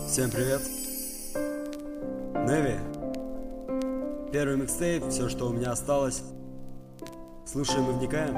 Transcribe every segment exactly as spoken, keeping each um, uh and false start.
Всем привет. Неви. Первый микстейп, все, что у меня осталось. Слушаем и вникаем.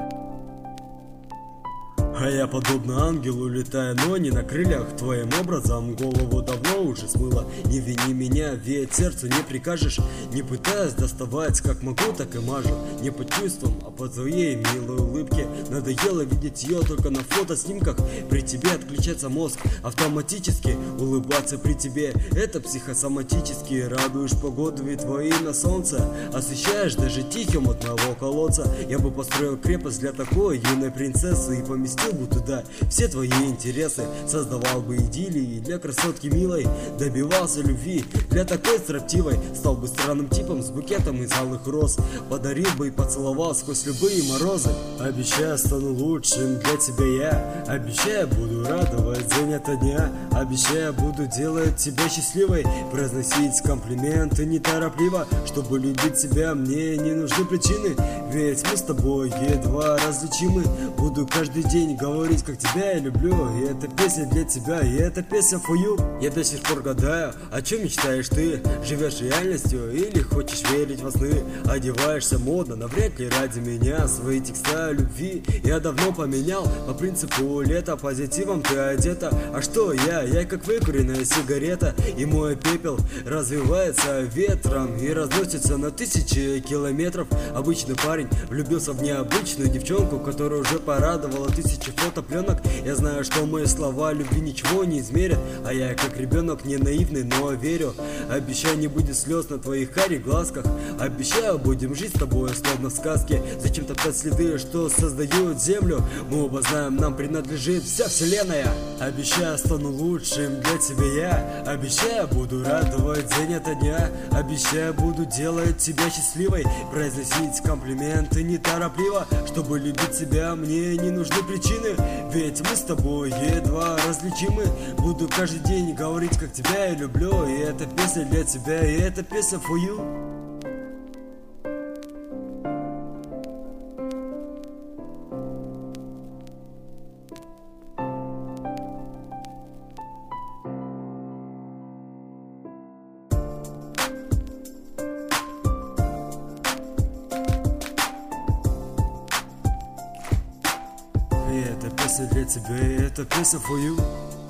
А я подобно ангелу летаю, но не на крыльях. Твоим образом голову давно уже смыло. Не вини меня, ведь сердцу не прикажешь. Не пытаясь доставать, как могу, так и мажу. Не по чувствам, а по твоей милой улыбке. Надоело видеть ее только на фотоснимках. При тебе отключается мозг автоматически. Улыбаться при тебе — это психосоматически. Радуешь погоду и твое имя солнце. Освещаешь даже тихим от моего колодца. Я бы построил крепость для такой юной принцессы и поместил бы туда все твои интересы. Создавал бы идиллии для красотки милой. Добивался любви для такой строптивой. Стал бы странным типом с букетом из алых роз. Подарил бы и поцеловал сквозь любые морозы. Обещаю, стану лучшим для тебя я. Обещаю, буду радовать день ото дня. Обещаю, буду делать тебя счастливой. Произносить комплименты неторопливо. Чтобы любить тебя, мне не нужны причины. Ведь мы с тобой едва различимы. Буду каждый день говорить, как тебя я люблю. И эта песня для тебя, и эта песня for you. Я до сих пор гадаю, о чем мечтаешь ты? Живешь реальностью или хочешь верить во сны? Одеваешься модно, навряд ли ради меня. Свои текста о любви я давно поменял. По принципу лета, позитивом ты одета. А что я? Я как выкуренная сигарета. И мой пепел развивается ветром и разносится на тысячи километров. Обычный парень влюбился в необычную девчонку, которая уже порадовала тысячи фотопленок. Я знаю, что мои слова любви ничего не измерят. А я как ребенок не наивный, но верю. Обещаю, не будет слез на твоих карих глазках. Обещаю, будем жить с тобой словно в сказке. Зачем топтать следы, что создают землю? Мы оба знаем, нам принадлежит вся вселенная. Обещаю, стану лучшим для тебя я. Обещаю, буду радовать день ото дня. Обещаю, буду делать тебя счастливой. Произносить комплименты неторопливо. Чтобы любить тебя, мне не нужны причины. Ведь мы с тобой едва различимы. Буду каждый день говорить, как тебя я люблю. И эта песня для тебя, и эта песня for you. И эта песня для тебя, и эта песня for you.